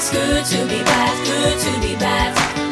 It's good to be bad, good to be bad.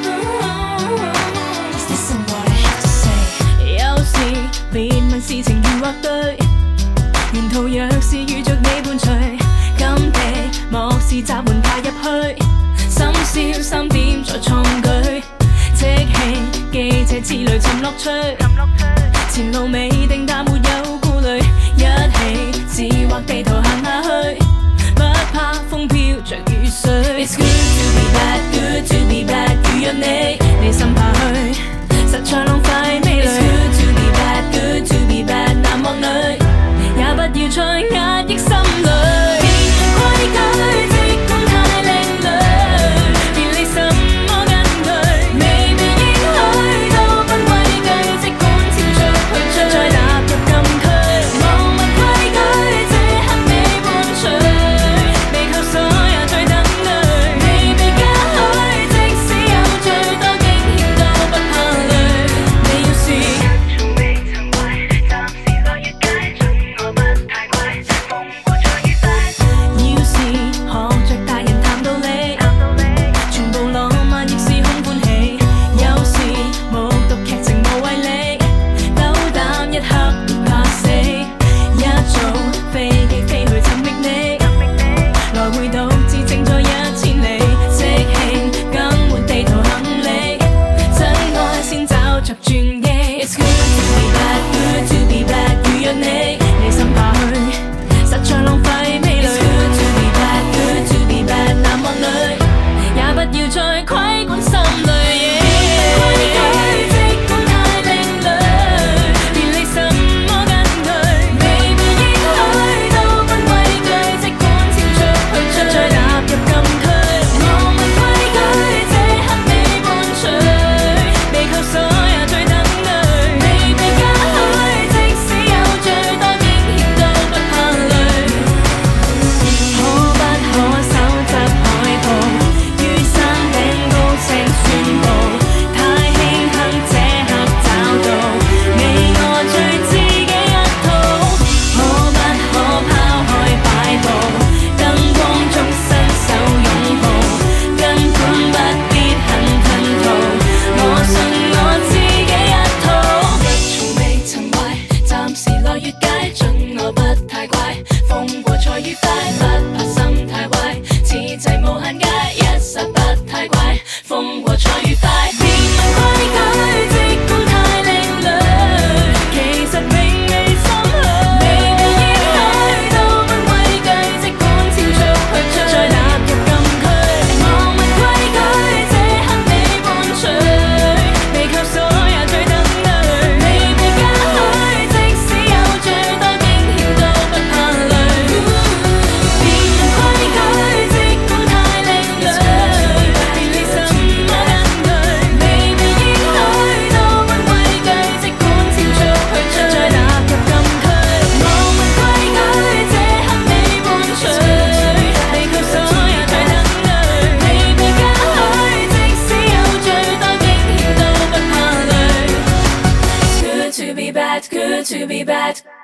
Is this what I have to say? 有時別問事情如或對，沿途若是遇着你伴隨，今地莫是閘門爬入去，深宵3點再創舉，即興記這次雷尋樂趣，前路未定但沒有顧慮，一起自畫地圖行下去，不怕風飄着雨水。It's good to be bad, good to be bad， 如若你心怕去，實在浪費味蕾。It's good to be bad, good to be bad， 難忘裏也不要再壓抑心裏。別問規矩，即管太另類，別理什麼根據，未被應許都不畏懼，即管照着去追，再踏入禁區。莫問規矩，這刻你伴隨，未扣鎖也在等淚，未被加許，即使有最多驚險都不怕累。你要是從未曾壞，暫時來越界準我不太乖，風過再愉快。 要是學着大人談道理，全部浪漫亦是空歡喜。有時目讀劇情無謂理，斗膽一刻不怕死。一早飛機飛去尋覓你，來回獨自靜在1000里，即興更換地圖行李，真愛先找着轉機。It's good to be bad, good to be bad， 如若你心怕去，實在浪費味蕾。It's good to be bad, good to be bad， 難忘裏也不要再規管心裏。規矩即管太另類，別理什麼根據，未被應許都不畏懼，即管照着去追，再踏入禁區。莫問規矩，這刻你伴隨，未扣鎖也在等淚，未被加許，即使有最多驚險都不怕累。可不可手執海報，於山頂高聲宣佈，太慶幸這刻找到你我最自己一套。可不可拋開擺佈，燈光中伸手擁抱，根本不必很吞吐，我信我自己一套。從未曾壞，暫時來越界準我不太乖，風過才愉快，不怕心太壞，此際無限界，一剎不太怪，風過才愉快。別問規矩，即管太另類，其實並未心虛，未被應許都不畏懼，即管照着去追，再踏入禁區。莫問規矩，這刻你伴隨，未扣鎖也在等淚，未被加許，即使有最多驚險都不怕累。別問規矩，即管太另類，別理什麼根據，未被應許都不畏懼，即管照着去追，再踏入禁區。莫問規矩，這刻你伴隨，未扣鎖也在等淚，未被加許，即使有最多驚險都不怕累。It's good to be bad, good to be bad。